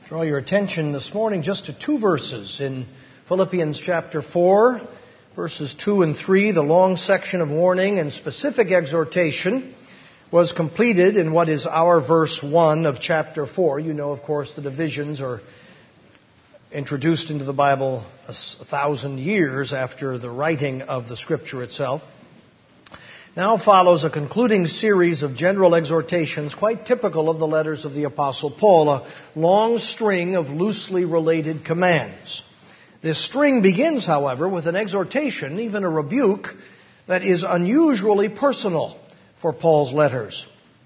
Draw your attention this morning just to two verses in Philippians chapter 4, verses 2 and 3. The long section of warning and specific exhortation was completed in what is our verse 1 of chapter 4. You know, of course, the divisions are introduced into the Bible 1,000 years after the writing of the Scripture itself. Now follows a concluding series of general exhortations quite typical of the letters of the Apostle Paul, a long string of loosely related commands. This string begins, however, with an exhortation, even a rebuke, that is unusually personal for Paul's letters.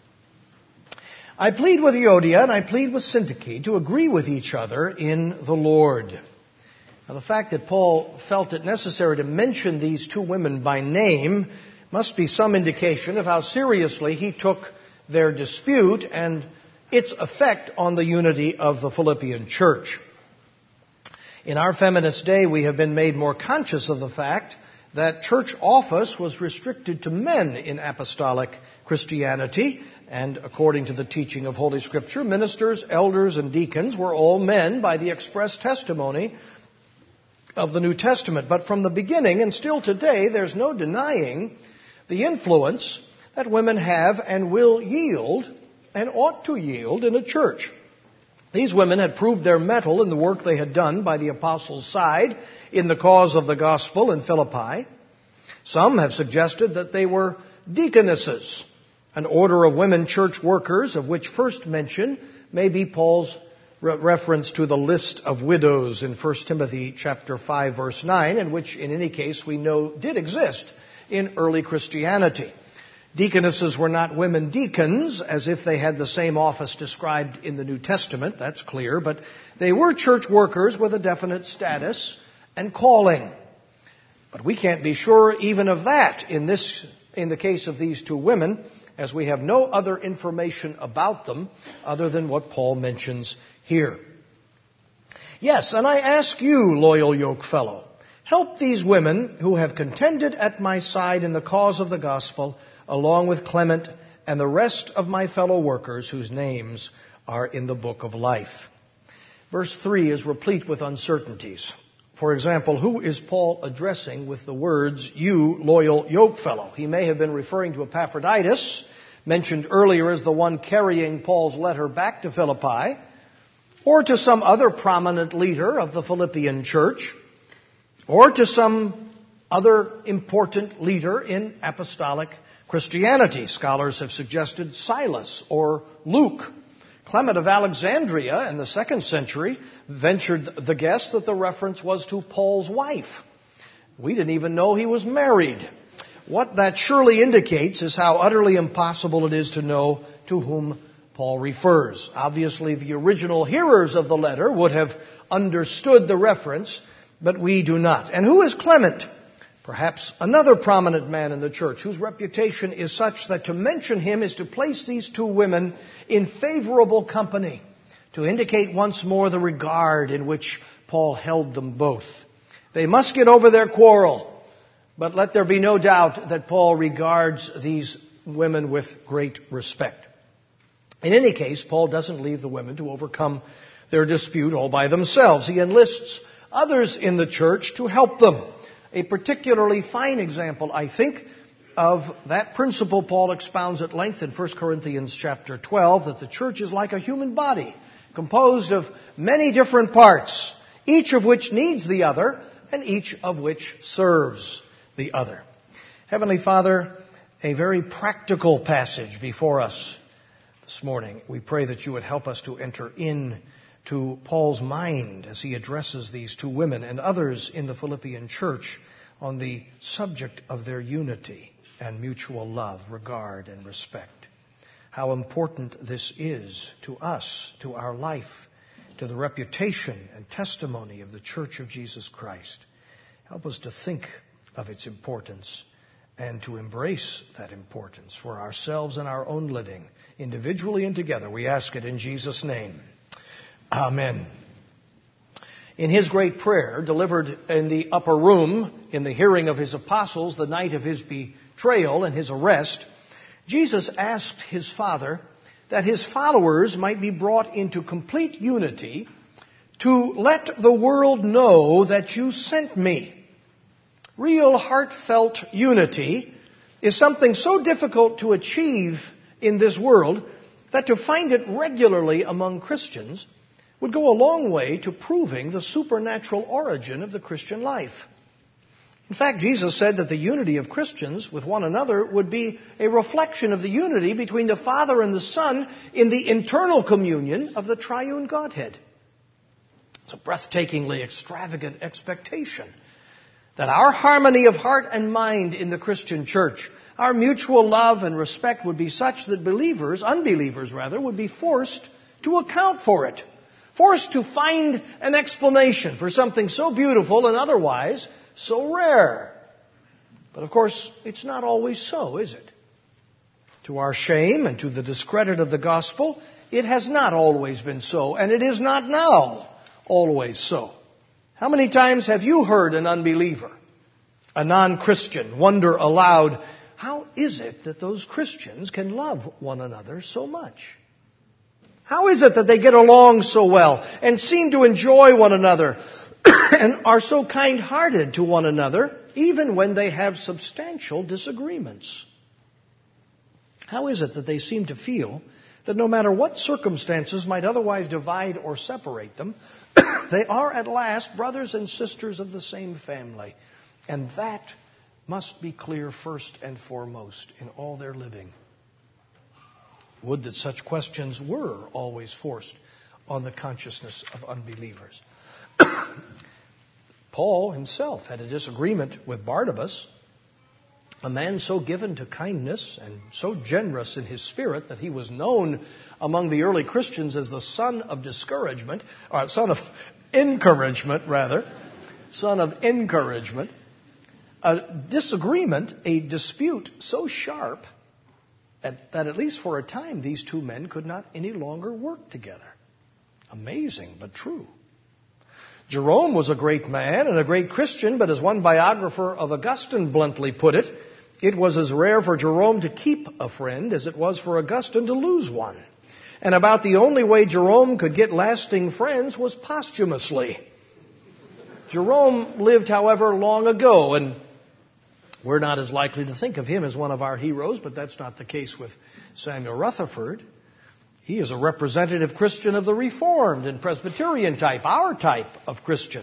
I plead with Euodia and I plead with Syntyche to agree with each other in the Lord. Now, the fact that Paul felt it necessary to mention these two women by name must be some indication of how seriously he took their dispute and its effect on the unity of the Philippian church. In our feminist day, we have been made more conscious of the fact that church office was restricted to men in apostolic Christianity, and according to the teaching of Holy Scripture, ministers, elders, and deacons were all men by the express testimony of the New Testament. But from the beginning, and still today, there's no denying the influence that women have and will yield and ought to yield in a church. These women had proved their mettle in the work they had done by the apostles' side in the cause of the gospel in Philippi. Some have suggested that they were deaconesses, an order of women church workers of which first mention may be Paul's reference to the list of widows in 1 Timothy chapter 5 verse 9, and which in any case we know did exist in early Christianity. Deaconesses were not women deacons, as if they had the same office described in the New Testament, that's clear, but they were church workers with a definite status and calling. But we can't be sure even of that in the case of these two women, as we have no other information about them other than what Paul mentions here. Yes, and I ask you, loyal yokefellow, help these women who have contended at my side in the cause of the gospel, along with Clement and the rest of my fellow workers whose names are in the book of life. Verse 3 is replete with uncertainties. For example, who is Paul addressing with the words, you loyal yokefellow? He may have been referring to Epaphroditus, mentioned earlier as the one carrying Paul's letter back to Philippi, or to some other prominent leader of the Philippian church, or to some other important leader in apostolic Christianity. Scholars have suggested Silas or Luke. Clement of Alexandria in the 2nd century ventured the guess that the reference was to Paul's wife. We didn't even know he was married. What that surely indicates is how utterly impossible it is to know to whom Paul refers. Obviously, the original hearers of the letter would have understood the reference, but we do not. And who is Clement? Perhaps another prominent man in the church whose reputation is such that to mention him is to place these two women in favorable company, to indicate once more the regard in which Paul held them both. They must get over their quarrel, but let there be no doubt that Paul regards these women with great respect. In any case, Paul doesn't leave the women to overcome their dispute all by themselves. He enlists others in the church to help them. A particularly fine example, I think, of that principle Paul expounds at length in 1 Corinthians chapter 12, that the church is like a human body, composed of many different parts, each of which needs the other, and each of which serves the other. Heavenly Father, a very practical passage before us this morning. We pray that you would help us to enter in to Paul's mind as he addresses these two women and others in the Philippian church on the subject of their unity and mutual love, regard, and respect. How important this is to us, to our life, to the reputation and testimony of the Church of Jesus Christ. Help us to think of its importance and to embrace that importance for ourselves and our own living, individually and together. We ask it in Jesus' name. Amen. In his great prayer, delivered in the upper room in the hearing of his apostles the night of his betrayal and his arrest, Jesus asked his Father that his followers might be brought into complete unity, to let the world know that you sent me. Real heartfelt unity is something so difficult to achieve in this world that to find it regularly among Christians would go a long way to proving the supernatural origin of the Christian life. In fact, Jesus said that the unity of Christians with one another would be a reflection of the unity between the Father and the Son in the internal communion of the triune Godhead. It's a breathtakingly extravagant expectation that our harmony of heart and mind in the Christian church, our mutual love and respect would be such that unbelievers would be forced to account for it, forced to find an explanation for something so beautiful and otherwise so rare. But of course, it's not always so, is it? To our shame and to the discredit of the gospel, it has not always been so, and it is not now always so. How many times have you heard an unbeliever, a non-Christian, wonder aloud, how is it that those Christians can love one another so much? How is it that they get along so well and seem to enjoy one another and are so kind-hearted to one another, even when they have substantial disagreements? How is it that they seem to feel that no matter what circumstances might otherwise divide or separate them, they are at last brothers and sisters of the same family? And that must be clear first and foremost in all their living. Would that such questions were always forced on the consciousness of unbelievers. Paul himself had a disagreement with Barnabas, a man so given to kindness and so generous in his spirit that he was known among the early Christians as the son of discouragement, or son of encouragement, rather. Son of encouragement. A disagreement, a dispute so sharp that at least for a time these two men could not any longer work together. Amazing, but true. Jerome was a great man and a great Christian, but as one biographer of Augustine bluntly put it, it was as rare for Jerome to keep a friend as it was for Augustine to lose one. And about the only way Jerome could get lasting friends was posthumously. Jerome lived, however, long ago, and we're not as likely to think of him as one of our heroes, but that's not the case with Samuel Rutherford. He is a representative Christian of the Reformed and Presbyterian type, our type of Christian.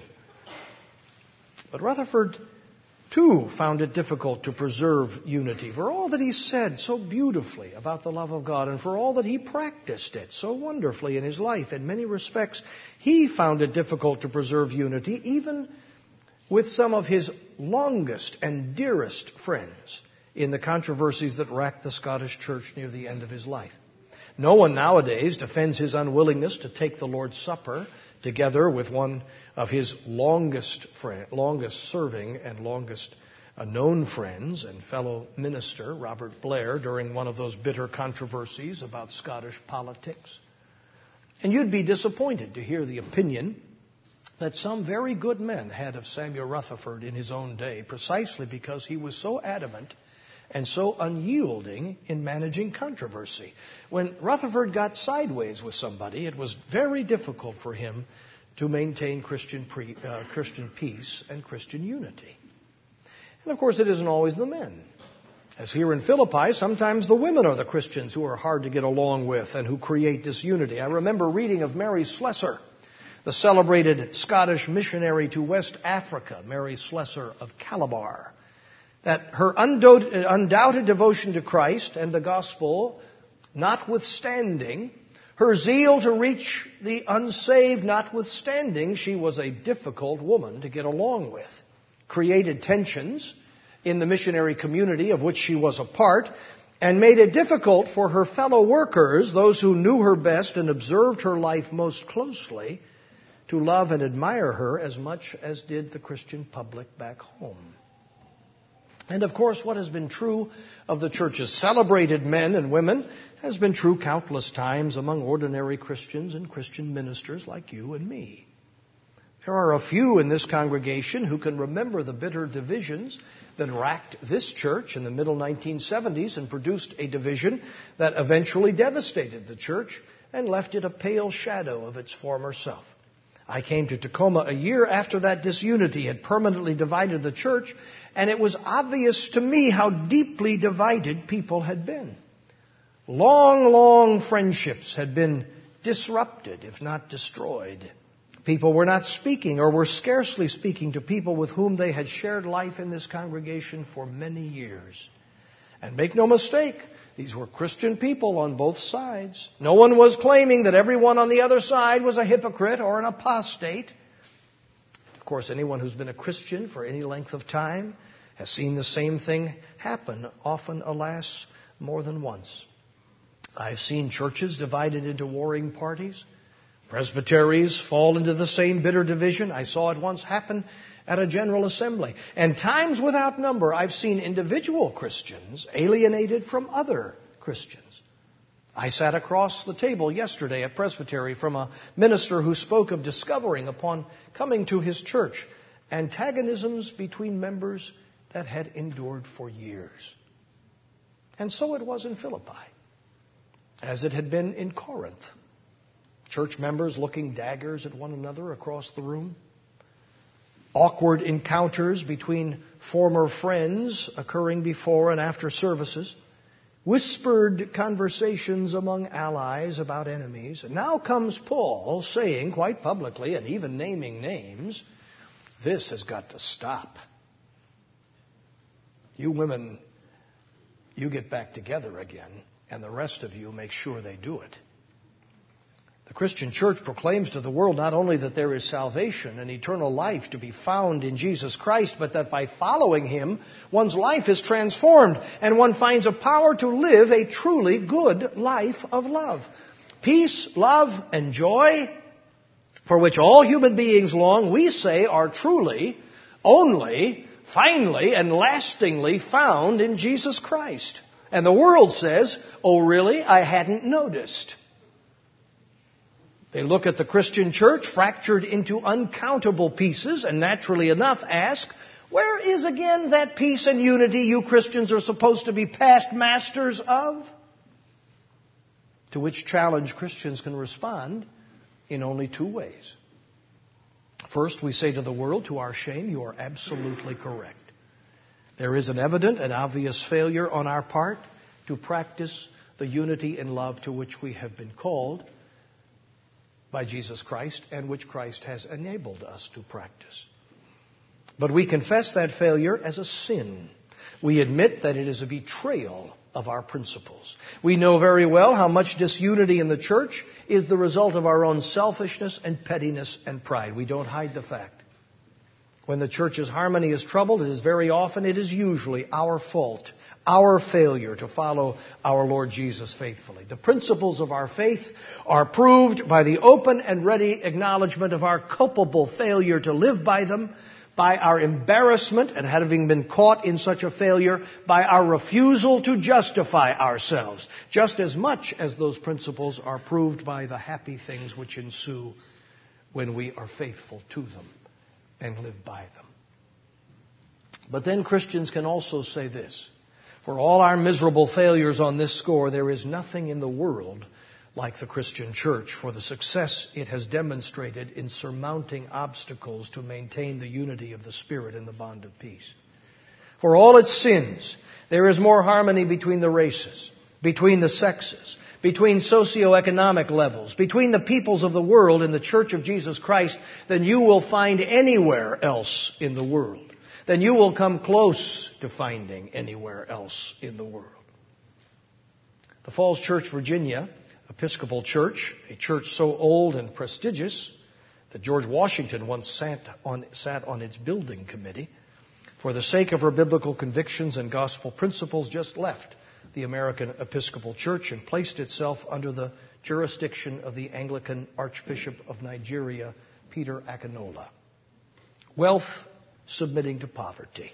But Rutherford, too, found it difficult to preserve unity. For all that he said so beautifully about the love of God, and for all that he practiced it so wonderfully in his life, in many respects, he found it difficult to preserve unity, even with some of his longest and dearest friends in the controversies that racked the Scottish church near the end of his life. No one nowadays defends his unwillingness to take the Lord's Supper together with one of his longest serving and longest known friends and fellow minister, Robert Blair, during one of those bitter controversies about Scottish politics. And you'd be disappointed to hear the opinion that some very good men had of Samuel Rutherford in his own day, precisely because he was so adamant and so unyielding in managing controversy. When Rutherford got sideways with somebody, it was very difficult for him to maintain Christian peace and Christian unity. And of course, it isn't always the men. As here in Philippi, sometimes the women are the Christians who are hard to get along with and who create disunity. I remember reading of Mary Slessor, the celebrated Scottish missionary to West Africa, Mary Slessor of Calabar, that her undoubted devotion to Christ and the gospel notwithstanding, her zeal to reach the unsaved notwithstanding, she was a difficult woman to get along with, created tensions in the missionary community of which she was a part, and made it difficult for her fellow workers, those who knew her best and observed her life most closely, to love and admire her as much as did the Christian public back home. And of course, what has been true of the church's celebrated men and women has been true countless times among ordinary Christians and Christian ministers like you and me. There are a few in this congregation who can remember the bitter divisions that racked this church in the middle 1970s and produced a division that eventually devastated the church and left it a pale shadow of its former self. I came to Tacoma a year after that disunity had permanently divided the church, and it was obvious to me how deeply divided people had been. Long friendships had been disrupted, if not destroyed. People were not speaking or were scarcely speaking to people with whom they had shared life in this congregation for many years. And make no mistake, these were Christian people on both sides. No one was claiming that everyone on the other side was a hypocrite or an apostate. Of course, anyone who's been a Christian for any length of time has seen the same thing happen, often, alas, more than once. I've seen churches divided into warring parties. Presbyteries fall into the same bitter division. I saw it once happen at a General Assembly. And times without number, I've seen individual Christians alienated from other Christians. I sat across the table yesterday at Presbytery from a minister who spoke of discovering upon coming to his church antagonisms between members that had endured for years. And so it was in Philippi, as it had been in Corinth. Church members looking daggers at one another across the room. Awkward encounters between former friends occurring before and after services. Whispered conversations among allies about enemies. And now comes Paul saying quite publicly and even naming names, this has got to stop. You women, you get back together again, and the rest of you make sure they do it. The Christian church proclaims to the world not only that there is salvation and eternal life to be found in Jesus Christ, but that by following Him, one's life is transformed and one finds a power to live a truly good life of love. Peace, love, and joy, for which all human beings long, we say are truly, only, finally, and lastingly found in Jesus Christ. And the world says, oh really? I hadn't noticed. They look at the Christian church fractured into uncountable pieces and naturally enough ask, where is again that peace and unity you Christians are supposed to be past masters of? To which challenge Christians can respond in only two ways. First, we say to the world, to our shame, you are absolutely correct. There is an evident and obvious failure on our part to practice the unity and love to which we have been called by Jesus Christ and which Christ has enabled us to practice. But we confess that failure as a sin. We admit that it is a betrayal of our principles. We know very well how much disunity in the church is the result of our own selfishness and pettiness and pride. We don't hide the fact. When the church's harmony is troubled, it is usually our fault, our failure to follow our Lord Jesus faithfully. The principles of our faith are proved by the open and ready acknowledgement of our culpable failure to live by them, by our embarrassment at having been caught in such a failure, by our refusal to justify ourselves, just as much as those principles are proved by the happy things which ensue when we are faithful to them and live by them. But then Christians can also say this: for all our miserable failures on this score, there is nothing in the world like the Christian church for the success it has demonstrated in surmounting obstacles to maintain the unity of the Spirit in the bond of peace. For all its sins, there is more harmony between the races, between the sexes, between socioeconomic levels, between the peoples of the world in the Church of Jesus Christ than you will find anywhere else in the world, than you will come close to finding anywhere else in the world. The Falls Church, Virginia, Episcopal Church, a church so old and prestigious that George Washington once sat on its building committee, for the sake of her biblical convictions and gospel principles, just left the American Episcopal Church and placed itself under the jurisdiction of the Anglican Archbishop of Nigeria, Peter Akinola. Wealth submitting to poverty.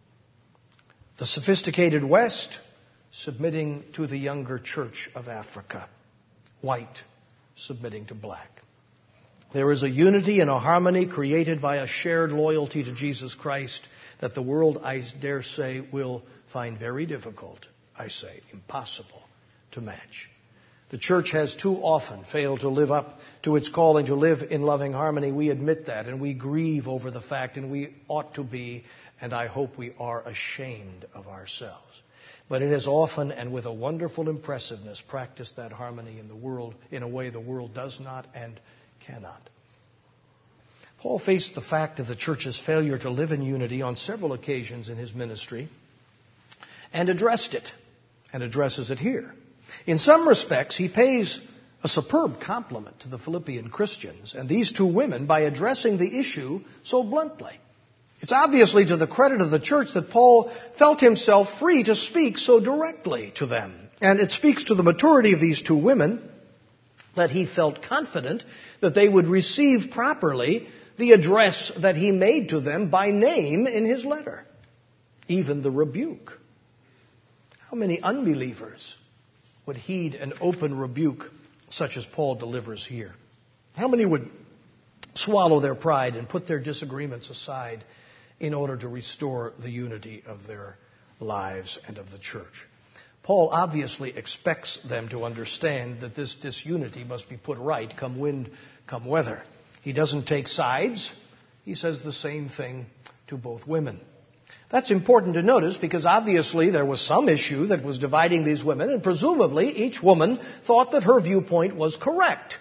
The sophisticated West submitting to the younger Church of Africa. White submitting to black. There is a unity and a harmony created by a shared loyalty to Jesus Christ that the world, I dare say, will find very difficult, impossible to match. The church has too often failed to live up to its calling to live in loving harmony. We admit that, and we grieve over the fact, and we ought to be, and I hope we are, ashamed of ourselves. But it has often, and with a wonderful impressiveness, practiced that harmony in the world in a way the world does not and cannot. Paul faced the fact of the church's failure to live in unity on several occasions in his ministry and addressed it, and addresses it here. In some respects, he pays a superb compliment to the Philippian Christians and these two women by addressing the issue so bluntly. It's obviously to the credit of the church that Paul felt himself free to speak so directly to them. And it speaks to the maturity of these two women that he felt confident that they would receive properly the address that he made to them by name in his letter, even the rebuke. How many unbelievers would heed an open rebuke such as Paul delivers here? How many would swallow their pride and put their disagreements aside in order to restore the unity of their lives and of the church? Paul obviously expects them to understand that this disunity must be put right, come wind, come weather. He doesn't take sides. He says the same thing to both women. That's important to notice because obviously there was some issue that was dividing these women, and presumably each woman thought that her viewpoint was correct.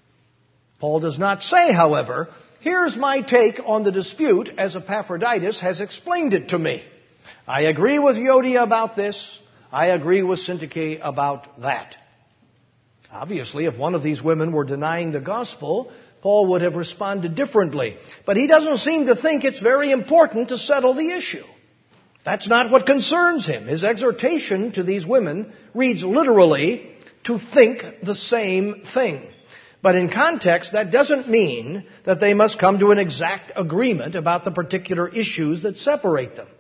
Paul does not say, however, here's my take on the dispute as Epaphroditus has explained it to me. I agree with Euodia about this. I agree with Syntyche about that. Obviously, if one of these women were denying the gospel, Paul would have responded differently. But he doesn't seem to think it's very important to settle the issue. That's not what concerns him. His exhortation to these women reads literally, to think the same thing. But in context, that doesn't mean that they must come to an exact agreement about the particular issues that separate them.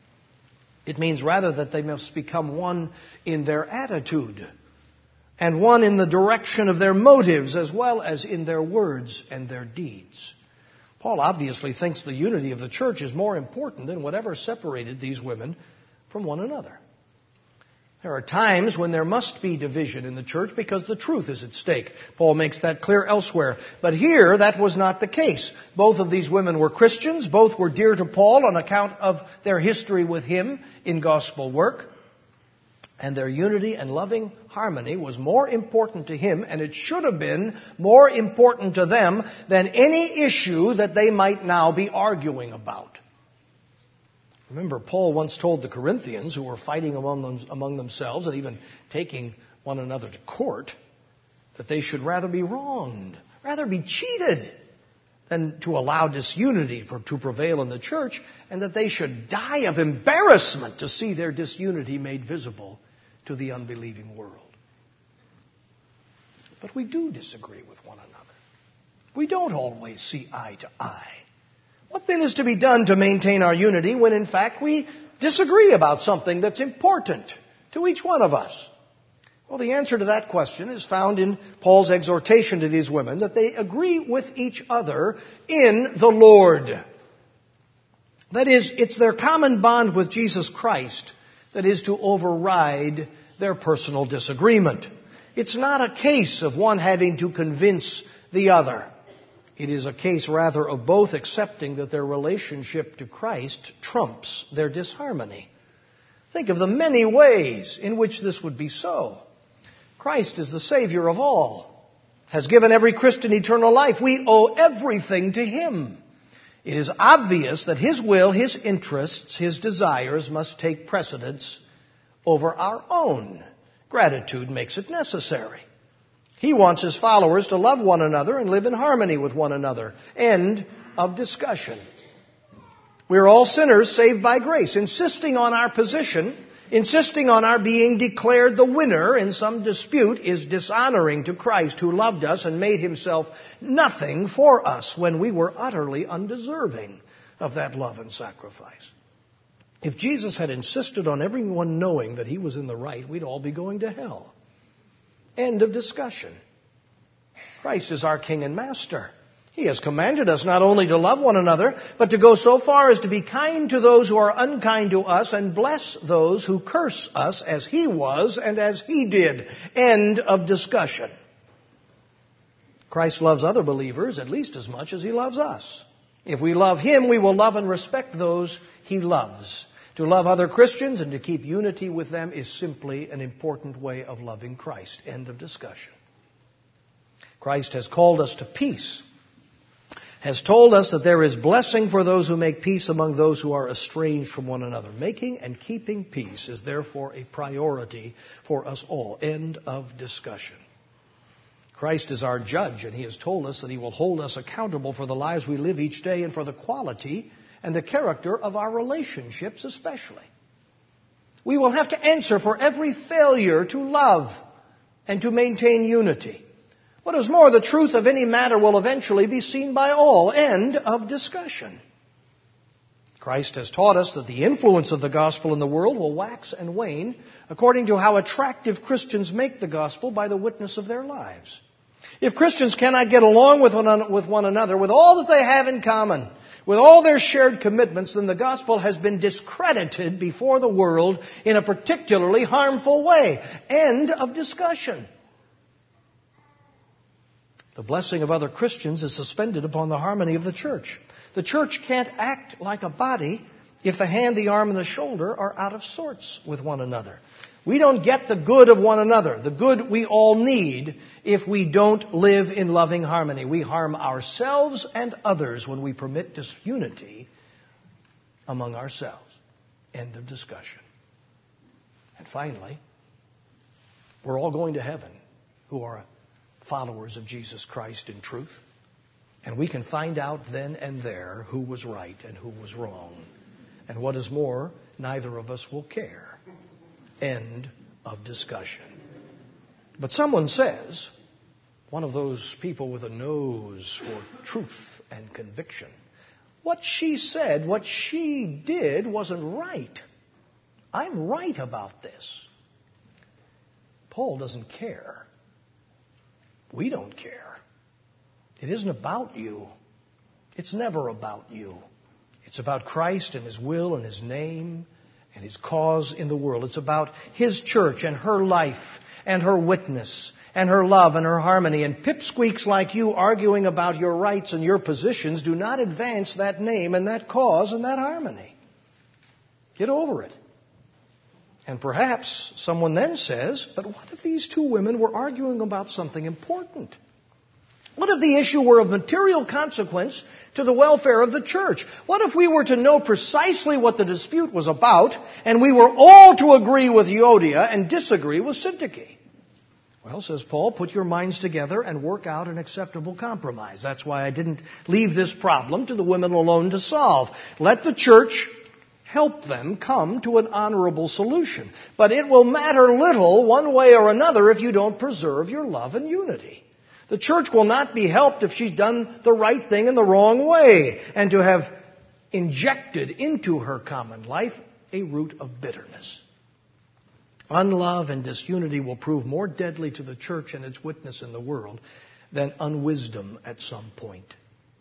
It means rather that they must become one in their attitude and one in the direction of their motives as well as in their words and their deeds. Paul obviously thinks the unity of the church is more important than whatever separated these women from one another. There are times when there must be division in the church because the truth is at stake. Paul makes that clear elsewhere. But here, that was not the case. Both of these women were Christians. Both were dear to Paul on account of their history with him in gospel work. And their unity and loving harmony was more important to him, and it should have been more important to them than any issue that they might now be arguing about. Remember, Paul once told the Corinthians, who were fighting among themselves and even taking one another to court, that they should rather be wronged, rather be cheated, than to allow disunity to prevail in the church, and that they should die of embarrassment to see their disunity made visible to the unbelieving world. But we do disagree with one another. We don't always see eye to eye. What then is to be done to maintain our unity when in fact we disagree about something that's important to each one of us? Well, the answer to that question is found in Paul's exhortation to these women that they agree with each other in the Lord. That is, it's their common bond with Jesus Christ that is to override their personal disagreement. It's not a case of one having to convince the other. It is a case rather of both accepting that their relationship to Christ trumps their disharmony. Think of the many ways in which this would be so. Christ is the Savior of all, has given every Christian eternal life. We owe everything to Him. It is obvious that His will, His interests, His desires must take precedence over our own. Gratitude makes it necessary. He wants His followers to love one another and live in harmony with one another. End of discussion. We're all sinners saved by grace. Insisting on our position, insisting on our being declared the winner in some dispute is dishonoring to Christ, who loved us and made Himself nothing for us when we were utterly undeserving of that love and sacrifice. If Jesus had insisted on everyone knowing that He was in the right, we'd all be going to hell. End of discussion. Christ is our King and Master. He has commanded us not only to love one another, but to go so far as to be kind to those who are unkind to us and bless those who curse us as He was and as He did. End of discussion. Christ loves other believers at least as much as He loves us. If we love Him, we will love and respect those He loves. To love other Christians and to keep unity with them is simply an important way of loving Christ. End of discussion. Christ has called us to peace, has told us that there is blessing for those who make peace among those who are estranged from one another. Making and keeping peace is therefore a priority for us all. End of discussion. Christ is our judge, and He has told us that He will hold us accountable for the lives we live each day and for the quality and the character of our relationships especially. We will have to answer for every failure to love and to maintain unity. What is more, the truth of any matter will eventually be seen by all. End of discussion. Christ has taught us that the influence of the gospel in the world will wax and wane according to how attractive Christians make the gospel by the witness of their lives. If Christians cannot get along with one another, with all that they have in common, with all their shared commitments, then the gospel has been discredited before the world in a particularly harmful way. End of discussion. The blessing of other Christians is suspended upon the harmony of the church. The church can't act like a body if the hand, the arm, and the shoulder are out of sorts with one another. We don't get the good of one another, the good we all need, if we don't live in loving harmony. We harm ourselves and others when we permit disunity among ourselves. End of discussion. And finally, we're all going to heaven who are followers of Jesus Christ in truth. And we can find out then and there who was right and who was wrong. And what is more, neither of us will care. End of discussion. But someone says, one of those people with a nose for truth and conviction, what she said, what she did wasn't right. I'm right about this. Paul doesn't care. We don't care. It isn't about you. It's never about you. It's about Christ and His will and His name and His cause in the world. It's about His church and her life and her witness and her love and her harmony. And pipsqueaks like you arguing about your rights and your positions do not advance that name and that cause and that harmony. Get over it. And perhaps someone then says, but what if these two women were arguing about something important? What if the issue were of material consequence to the welfare of the church? What if we were to know precisely what the dispute was about, and we were all to agree with Euodia and disagree with Syntyche? Well, says Paul, put your minds together and work out an acceptable compromise. That's why I didn't leave this problem to the women alone to solve. Let the church help them come to an honorable solution. But it will matter little one way or another if you don't preserve your love and unity. The church will not be helped if she's done the right thing in the wrong way and to have injected into her common life a root of bitterness. Unlove and disunity will prove more deadly to the church and its witness in the world than unwisdom at some point.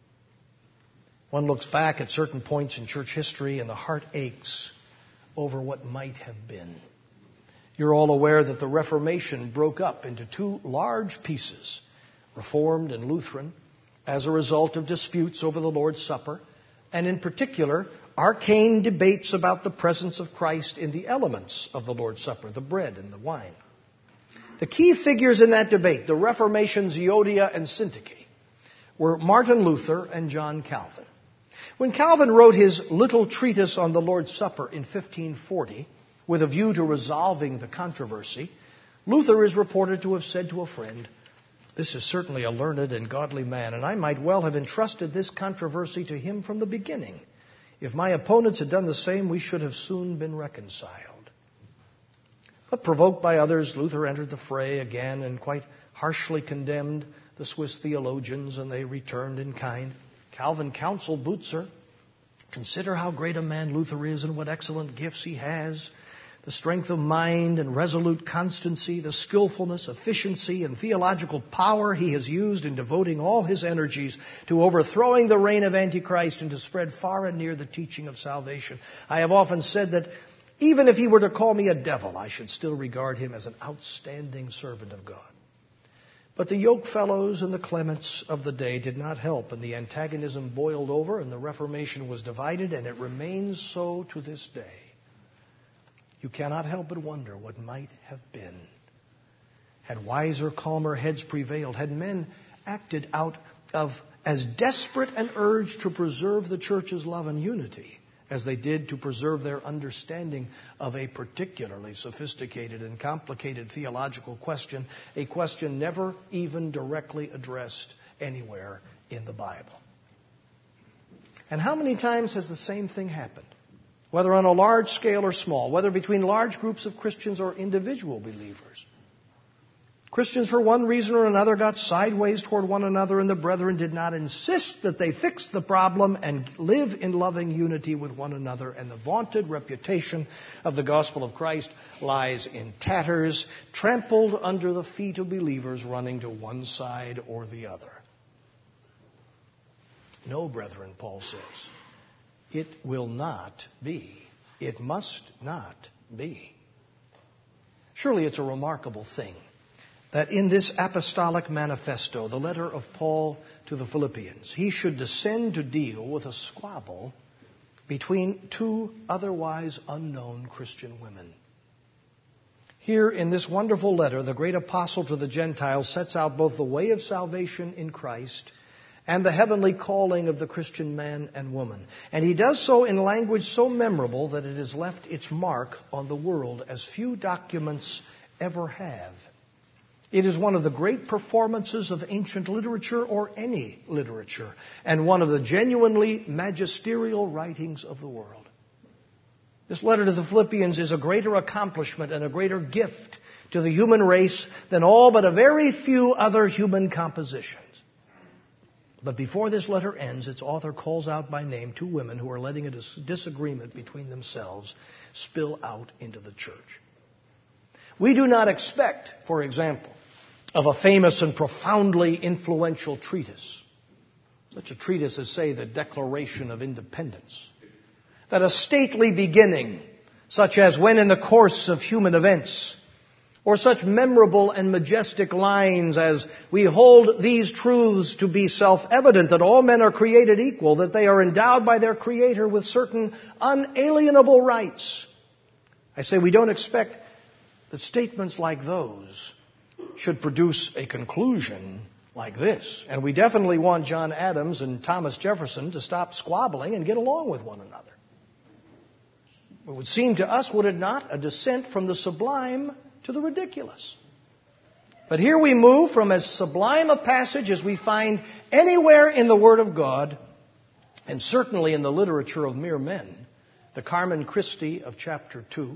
One looks back at certain points in church history and the heart aches over what might have been. You're all aware that the Reformation broke up into two large pieces, Reformed and Lutheran, as a result of disputes over the Lord's Supper, and in particular, arcane debates about the presence of Christ in the elements of the Lord's Supper, the bread and the wine. The key figures in that debate, the Reformation's Euodia and Syntyche, were Martin Luther and John Calvin. When Calvin wrote his little treatise on the Lord's Supper in 1540, with a view to resolving the controversy, Luther is reported to have said to a friend, "This is certainly a learned and godly man, and I might well have entrusted this controversy to him from the beginning. If my opponents had done the same, we should have soon been reconciled." But provoked by others, Luther entered the fray again and quite harshly condemned the Swiss theologians, and they returned in kind. Calvin counseled Butzer, "Consider how great a man Luther is and what excellent gifts he has. the strength of mind and resolute constancy, the skillfulness, efficiency, and theological power he has used in devoting all his energies to overthrowing the reign of Antichrist and to spread far and near the teaching of salvation. I have often said that even if he were to call me a devil, I should still regard him as an outstanding servant of God. But the yoke fellows and the Clements of the day did not help, and the antagonism boiled over, and the Reformation was divided, and it remains so to this day. You cannot help but wonder what might have been had wiser, calmer heads prevailed, had men acted out of as desperate an urge to preserve the church's love and unity as they did to preserve their understanding of a particularly sophisticated and complicated theological question, a question never even directly addressed anywhere in the Bible. And how many times has the same thing happened? Whether on a large scale or small, whether between large groups of Christians or individual believers. Christians, for one reason or another, got sideways toward one another, and the brethren did not insist that they fix the problem and live in loving unity with one another. And the vaunted reputation of the gospel of Christ lies in tatters, trampled under the feet of believers running to one side or the other. No, brethren, Paul says, it will not be. It must not be. Surely it's a remarkable thing that in this apostolic manifesto, the letter of Paul to the Philippians, he should descend to deal with a squabble between two otherwise unknown Christian women. Here in this wonderful letter, the great apostle to the Gentiles sets out both the way of salvation in Christ and the heavenly calling of the Christian man and woman. And he does so in language so memorable that it has left its mark on the world as few documents ever have. It is one of the great performances of ancient literature or any literature, and one of the genuinely magisterial writings of the world. This letter to the Philippians is a greater accomplishment and a greater gift to the human race than all but a very few other human compositions. But before this letter ends, its author calls out by name two women who are letting a disagreement between themselves spill out into the church. We do not expect, for example, of a famous and profoundly influential treatise, such a treatise as, say, the Declaration of Independence, that a stately beginning, such as when in the course of human events, or such memorable and majestic lines as, we hold these truths to be self-evident, that all men are created equal, that they are endowed by their Creator with certain unalienable rights. I say we don't expect that statements like those should produce a conclusion like this. And we definitely want John Adams and Thomas Jefferson to stop squabbling and get along with one another. It would seem to us, would it not, a descent from the sublime to the ridiculous. But here we move from as sublime a passage as we find anywhere in the Word of God, and certainly in the literature of mere men, the Carmen Christi of chapter 2,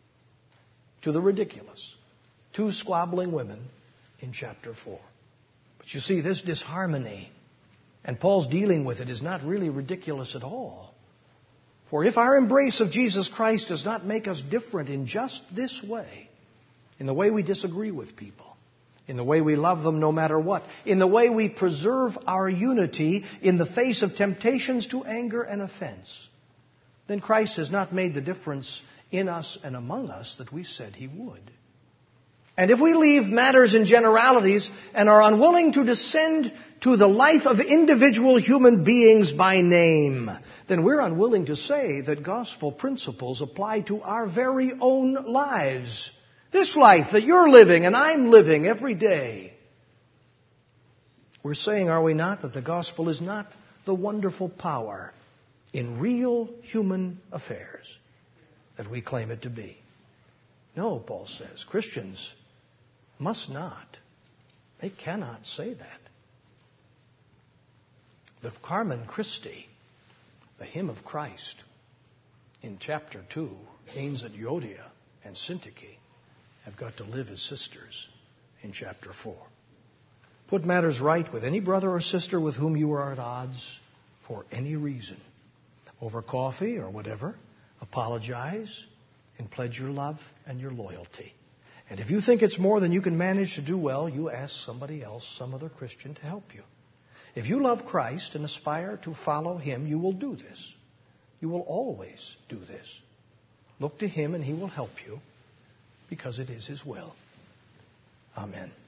to the ridiculous. Two squabbling women in chapter 4. But you see, this disharmony, and Paul's dealing with it, is not really ridiculous at all. For if our embrace of Jesus Christ does not make us different in just this way, in the way we disagree with people, in the way we love them no matter what, in the way we preserve our unity in the face of temptations to anger and offense, then Christ has not made the difference in us and among us that we said he would. And if we leave matters in generalities and are unwilling to descend to the life of individual human beings by name, then we're unwilling to say that gospel principles apply to our very own lives. This life that you're living and I'm living every day. We're saying, are we not, that the gospel is not the wonderful power in real human affairs that we claim it to be. No, Paul says, Christians must not. They cannot say that. The Carmen Christi, the hymn of Christ, in chapter 2, means that Euodia and Syntyche have got to live as sisters in chapter 4. Put matters right with any brother or sister with whom you are at odds for any reason. Over coffee or whatever. Apologize. and pledge your love and your loyalty. And if you think it's more than you can manage to do well, you ask somebody else, some other Christian, to help you. If you love Christ and aspire to follow Him, you will do this. You will always do this. Look to Him and He will help you because it is His will. Amen.